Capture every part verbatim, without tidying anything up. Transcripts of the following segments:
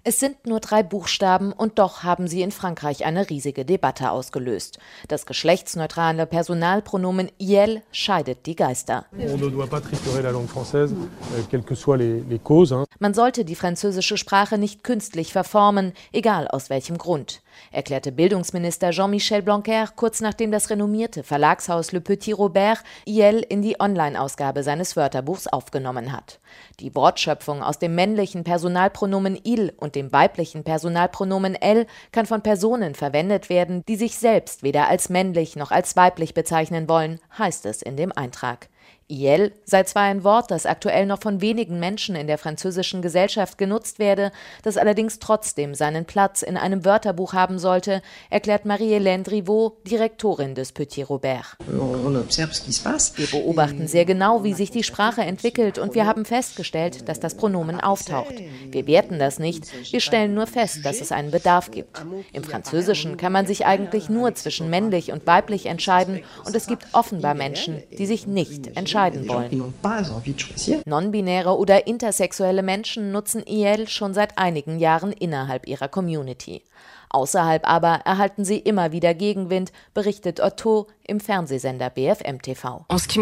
Es sind nur drei Buchstaben und doch haben sie in Frankreich eine riesige Debatte ausgelöst. Das geschlechtsneutrale Personalpronomen iel scheidet die Geister. Man sollte die französische Sprache nicht künstlich verformen, egal aus welchem Grund, erklärte Bildungsminister Jean-Michel Blanquer kurz nachdem das renommierte Verlagshaus Le Petit Robert iel in die Online-Ausgabe seines Wörterbuchs aufgenommen hat. Die Wortschöpfung aus dem männlichen Personalpronomen il und dem weiblichen Personalpronomen elle kann von Personen verwendet werden, die sich selbst weder als männlich noch als weiblich bezeichnen wollen, heißt es in dem Eintrag. Iel sei zwar ein Wort, das aktuell noch von wenigen Menschen in der französischen Gesellschaft genutzt werde, das allerdings trotzdem seinen Platz in einem Wörterbuch haben sollte, erklärt Marie-Hélène Driveau, Direktorin des Petit Robert. Wir beobachten sehr genau, wie sich die Sprache entwickelt, und wir haben festgestellt, dass das Pronomen auftaucht. Wir werten das nicht, wir stellen nur fest, dass es einen Bedarf gibt. Im Französischen kann man sich eigentlich nur zwischen männlich und weiblich entscheiden, und es gibt offenbar Menschen, die sich nicht entscheiden wollen. Non-binäre oder intersexuelle Menschen nutzen iel schon seit einigen Jahren innerhalb ihrer Community. Außerhalb aber erhalten sie immer wieder Gegenwind, berichtet Otto im Fernsehsender B F M T V.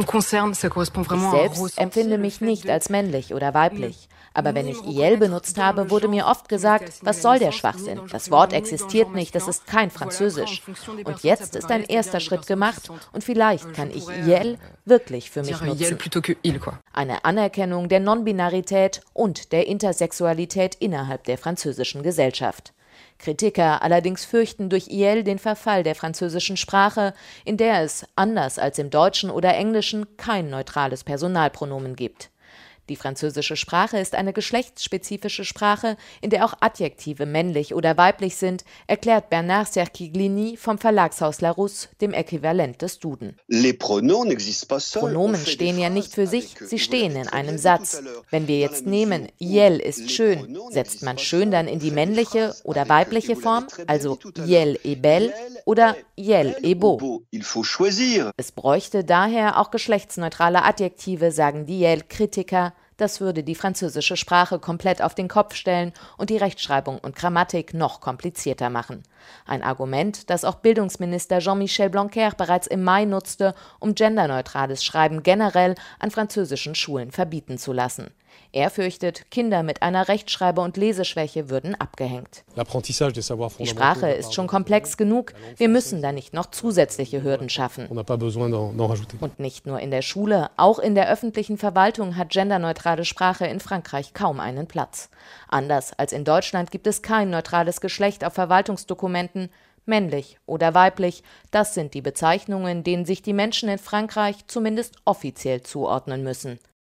Ich selbst empfinde mich nicht als männlich oder weiblich. Aber wenn ich iel benutzt habe, wurde mir oft gesagt, was soll der Schwachsinn? Das Wort existiert nicht, das ist kein Französisch. Und jetzt ist ein erster Schritt gemacht und vielleicht kann ich iel wirklich für mich nutzen. Eine Anerkennung der Non-Binarität und der Intersexualität innerhalb der französischen Gesellschaft. Kritiker allerdings fürchten durch iel den Verfall der französischen Sprache, in der es, anders als im Deutschen oder Englischen, kein neutrales Personalpronomen gibt. Die französische Sprache ist eine geschlechtsspezifische Sprache, in der auch Adjektive männlich oder weiblich sind, erklärt Bernard Cerquiglini vom Verlagshaus Larousse, dem Äquivalent des Duden. Pronomen stehen ja nicht für sich, sie stehen in einem Satz. Wenn wir jetzt nehmen, iel ist schön, setzt man schön dann in die männliche oder weibliche Form, also iel est belle oder iel est beau. Es bräuchte daher auch geschlechtsneutrale Adjektive, sagen die iel-Kritiker. Das würde die französische Sprache komplett auf den Kopf stellen und die Rechtschreibung und Grammatik noch komplizierter machen. Ein Argument, das auch Bildungsminister Jean-Michel Blanquer bereits im Mai nutzte, um genderneutrales Schreiben generell an französischen Schulen verbieten zu lassen. Er fürchtet, Kinder mit einer Rechtschreibe- und Leseschwäche würden abgehängt. Die Sprache ist schon komplex genug, wir müssen da nicht noch zusätzliche Hürden schaffen. Und nicht nur in der Schule, auch in der öffentlichen Verwaltung hat genderneutrale Sprache in Frankreich kaum einen Platz. Anders als in Deutschland gibt es kein neutrales Geschlecht auf Verwaltungsdokumenten. Männlich oder weiblich, das sind die Bezeichnungen, denen sich die Menschen in Frankreich zumindest offiziell zuordnen müssen.